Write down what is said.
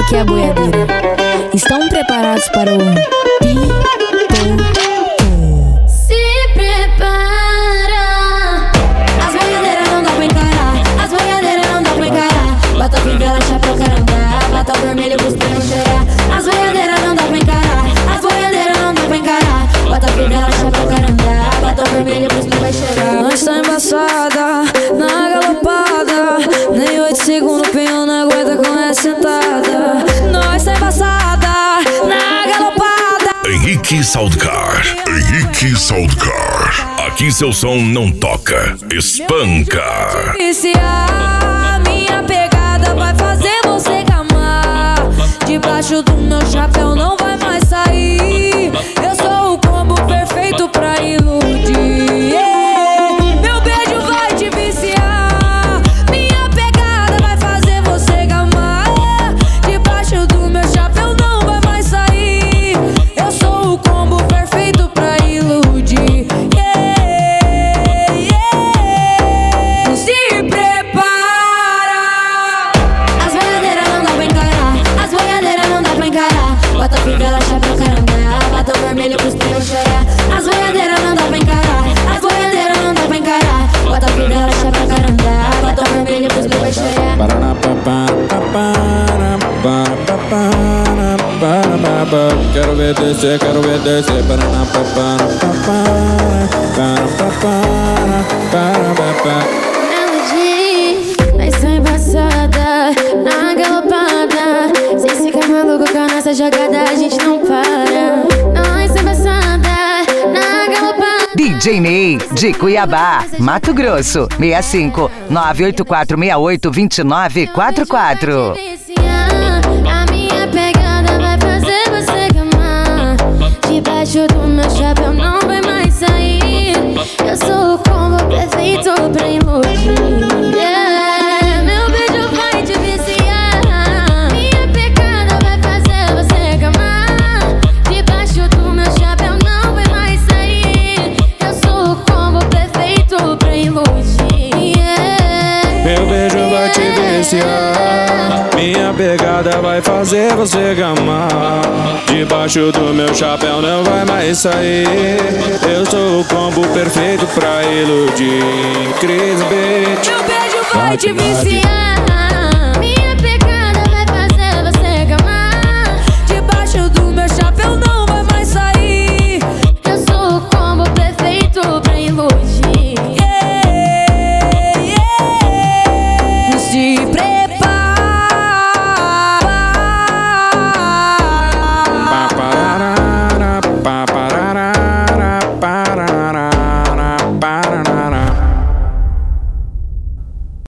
aqui é a boiadeira. Estão preparados para o Se prepara. As boiadeiras não dá pra encarar. As boiadeiras não dá pra encarar. Bota a fivela, chapéu, carandá. Bota o vermelho pros prêmios cheirar. As boiadeiras não dá pra encarar. As boiadeiras não dá pra encarar. Bota a fivela, chapéu, carandá. Bota o vermelho pros prêmios cheirar. Nós tá embaçada, na galopada. Nem 8 segundos o pinhão não aguenta com essa sentada. Nós tá embaçada, na galopada. Henrique Soundcar. Henrique Soundcar. Aqui seu som não toca, espanca. Viciar, minha pegada vai fazer você gamar. Debaixo do meu chapéu não vai mais sair. Eu sou o combo perfeito pra iludir. Meu beijo vai te viciar. Minha pegada vai fazer você gamar. Debaixo do meu chapéu não vai mais sair. Eu sou o combo perfeito pra iludir. Se prepara. As boiadeiras não dá pra encarar. As boiadeiras não dá pra encarar. Bota a fivela, chapéu, carandá. Bota o vermelho pros prêmios cheirar. As boiadeiras não dá pra encarar. As boiadeiras não dá pra encarar. Bota a fivela, chapéu, carandá. Bota o vermelho pros prêmios cheirar. Quero ver descer, quero ver descer. Melody, vai ser embaçada, na galopada. Sem ficar maluco com a nossa jogada, a gente não para. Nós embaçada, na galopada. DJ Ney, de Cuiabá, Mato Grosso, 65 984 68 2944. A minha pegada vai fazer você gamar. Debaixo do meu chapéu não vai mais sair. Eu sou o combo perfeito pra iludir. Meu beijo vai te viciar. Minha pegada vai fazer você gamar. Debaixo do meu chapéu não vai mais sair. Eu sou o combo perfeito pra iludir. Meu beijo vai te viciar. Minha pegada vai fazer você gamar. Debaixo do meu chapéu não vai mais sair. Eu sou o combo perfeito pra iludir. Cris Beat. Meu beijo vai te viciar.